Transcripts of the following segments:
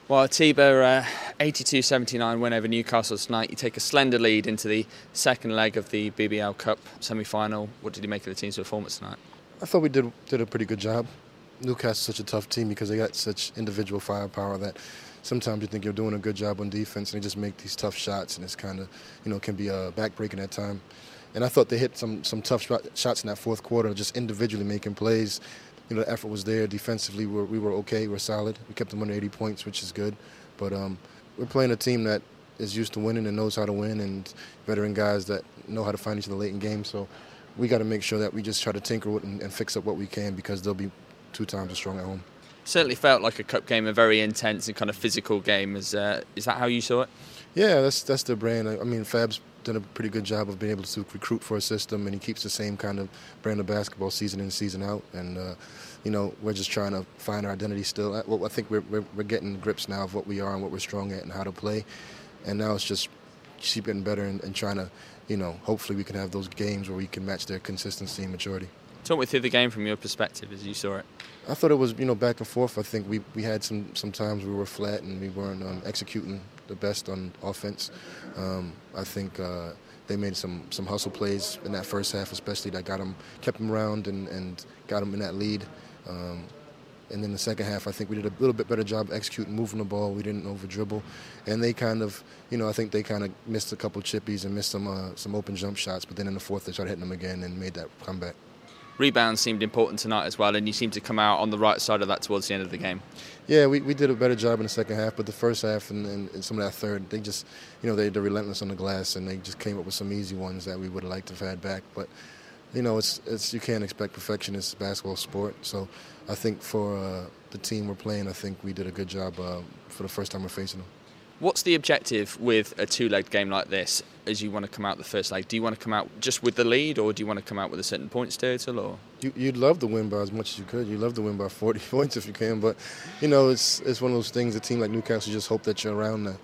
Well, Tiba, 82-79 win over Newcastle tonight. You take a slender lead into the second leg of the BBL Cup semi-final. What did you make of the team's performance tonight? I thought we did a pretty good job. Newcastle's such a tough team because they got such individual firepower that sometimes you think you're doing a good job on defense and they just make these tough shots, and it's kind of, can be backbreaking at time. And I thought they hit some tough shots in that fourth quarter, just individually making plays. The effort was there. Defensively, we were okay. We were solid. We kept them under 80 points, which is good. But we're playing a team that is used to winning and knows how to win, and veteran guys that know how to find each other late in games. So we got to make sure that we just try to tinker with and fix up what we can, because they'll be 2 times as strong at home. Certainly felt like a cup game, a very intense and kind of physical game. Is that how you saw it? Yeah, that's the brand. I mean, Fab's done a pretty good job of being able to recruit for a system, and he keeps the same kind of brand of basketball season in, season out. And we're just trying to find our identity still. I think we're getting grips now of what we are and what we're strong at and how to play. And now it's just keep getting better and trying to, hopefully we can have those games where we can match their consistency and maturity. Talk me through the game from your perspective as you saw it. I thought it was, back and forth. I think we had some times we were flat and we weren't executing the best on offense. I think they made some hustle plays in that first half, especially that kept them around and got them in that lead. And then the second half, I think we did a little bit better job executing, moving the ball. We didn't over-dribble. And they kind of, I think they kind of missed a couple chippies and missed some open jump shots. But then in the fourth, they started hitting them again and made that comeback. Rebounds seemed important tonight as well, and you seemed to come out on the right side of that towards the end of the game. Yeah, we did a better job in the second half, but the first half and some of that third, they just, they're relentless on the glass, and they just came up with some easy ones that we would have liked to have had back. But, it's you can't expect perfection. It's a basketball sport. So I think for the team we're playing, I think we did a good job for the first time we're facing them. What's the objective with a two-legged game like this as you want to come out the first leg? Do you want to come out just with the lead, or do you want to come out with a certain points total? Or You'd love to win by as much as you could. You'd love to win by 40 points if you can. But, it's one of those things, a team like Newcastle, you just hope that you're around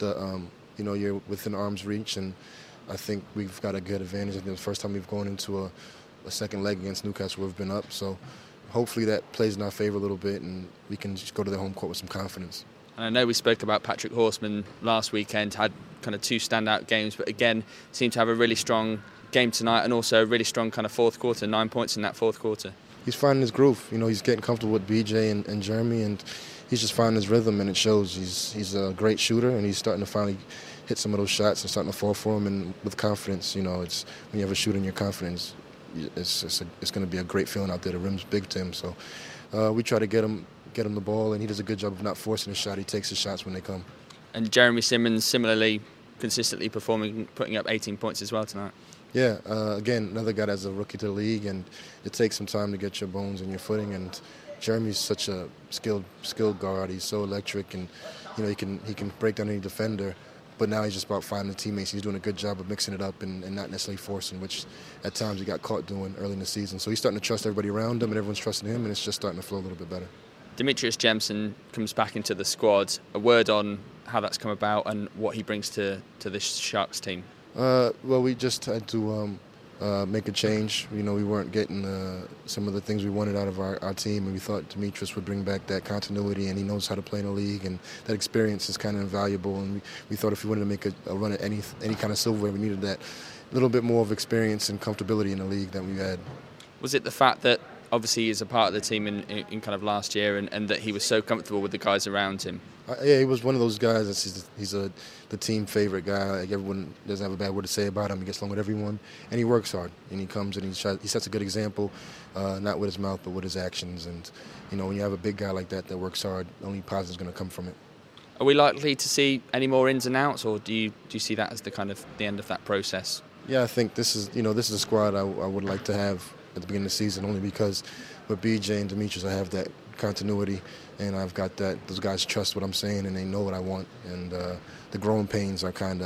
you're within arm's reach. And I think we've got a good advantage. I think the first time we've gone into a second leg against Newcastle, we've been up. So hopefully that plays in our favor a little bit, and we can just go to their home court with some confidence. And I know we spoke about Patrick Horseman last weekend, had kind of 2 standout games, but again seemed to have a really strong game tonight, and also a really strong kind of fourth quarter, 9 points in that fourth quarter. He's finding his groove. He's getting comfortable with BJ and Jeremy, and he's just finding his rhythm, and it shows. He's a great shooter, and he's starting to finally hit some of those shots and starting to fall for him, and with confidence. It's when you have a shooter in your confidence, it's going to be a great feeling out there. The rim's big to him, so we try to get him the ball, and he does a good job of not forcing a shot. He takes his shots when they come. And Jeremy Simmons similarly consistently performing, putting up 18 points as well tonight. Yeah, again, another guy that's a rookie to the league, and it takes some time to get your bones and your footing. And Jeremy's such a skilled guard. He's so electric, and he can break down any defender. But now he's just about finding the teammates. He's doing a good job of mixing it up and not necessarily forcing, which at times he got caught doing early in the season. So he's starting to trust everybody around him, and everyone's trusting him, and it's just starting to flow a little bit better. Demetrius Jemson comes back into the squad. A word on how that's come about and what he brings to this Sharks team? Well, we just had to make a change. We weren't getting some of the things we wanted out of our team, and we thought Demetrius would bring back that continuity, and he knows how to play in the league, and that experience is kind of invaluable. And we thought if we wanted to make a run at any kind of silverware, we needed that little bit more of experience and comfortability in the league than we had. Was it the fact that obviously he's a part of the team in kind of last year, and that he was so comfortable with the guys around him? Yeah, he was one of those guys. He's the team favorite guy. Like, everyone doesn't have a bad word to say about him. He gets along with everyone, and he works hard. And he comes and he sets a good example, not with his mouth but with his actions. And when you have a big guy like that works hard, only positive is going to come from it. Are we likely to see any more ins and outs, or do you see that as the kind of the end of that process? Yeah, I think this is a squad I would like to have at the beginning of the season, only because with BJ and Demetrius I have that continuity, and I've got that. Those guys trust what I'm saying, and they know what I want, and the growing pains are kind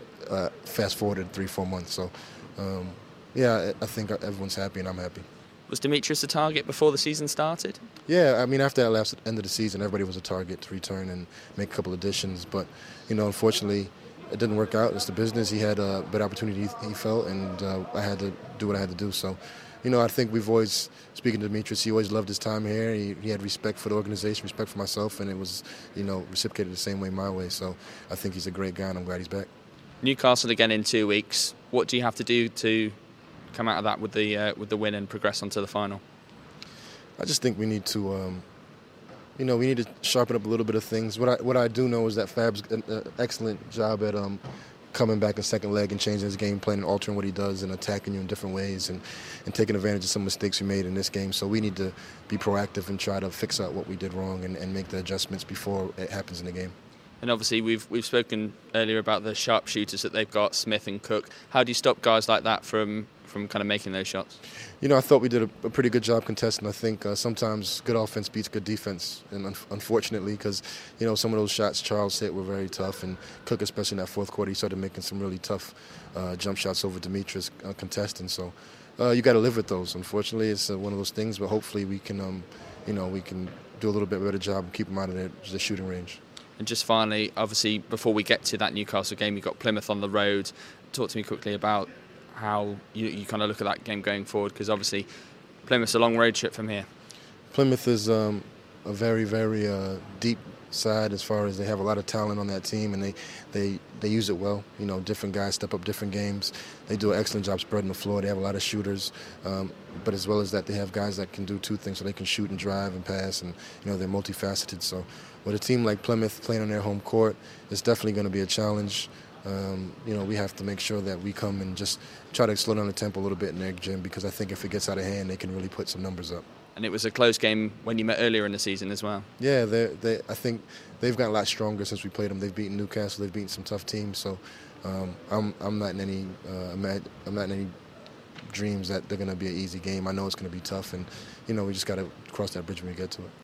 of fast forwarded 3-4 months. So yeah, I think everyone's happy and I'm happy. Was Demetrius a target before the season started? Yeah, I mean, after that last end of the season, everybody was a target to return and make a couple additions, but unfortunately it didn't work out. It's the business. He had a better opportunity, he felt, and I had to do what I had to do. So I think we've always, speaking to Demetrius, he always loved his time here. He had respect for the organization, respect for myself, and it was, reciprocated the same way my way. So I think he's a great guy, and I'm glad he's back. Newcastle again in 2 weeks. What do you have to do to come out of that with the win and progress onto the final? I just think we need to, we need to sharpen up a little bit of things. What I do know is that Fab's an excellent job at coming back in second leg and changing his game plan and altering what he does and attacking you in different ways and taking advantage of some mistakes we made in this game. So we need to be proactive and try to fix out what we did wrong and make the adjustments before it happens in the game. And obviously we've spoken earlier about the sharpshooters that they've got, Smith and Cook. How do you stop guys like that from kind of making those shots? I thought we did a pretty good job contesting. I think sometimes good offense beats good defense, and unfortunately, because some of those shots Charles hit were very tough, and Cook, especially in that fourth quarter, he started making some really tough jump shots over Demetrius contesting. So you got to live with those. Unfortunately, it's one of those things, but hopefully we can, we can do a little bit better job and keep them out of the shooting range. And just finally, obviously, before we get to that Newcastle game, you've got Plymouth on the road. Talk to me quickly about how you kind of look at that game going forward, because obviously Plymouth's a long road trip from here. Plymouth is a very, very deep side as far as they have a lot of talent on that team, and they use it well. Different guys step up different games. They do an excellent job spreading the floor. They have a lot of shooters, but as well as that, they have guys that can do two things, so they can shoot and drive and pass, and they're multifaceted. So with a team like Plymouth playing on their home court, it's definitely going to be a challenge. We have to make sure that we come and just try to slow down the tempo a little bit in their gym, because I think if it gets out of hand, they can really put some numbers up. And it was a close game when you met earlier in the season as well. Yeah, I think they've gotten a lot stronger since we played them. They've beaten Newcastle, they've beaten some tough teams. So I'm not in any dreams that they're going to be an easy game. I know it's going to be tough, and we just got to cross that bridge when we get to it.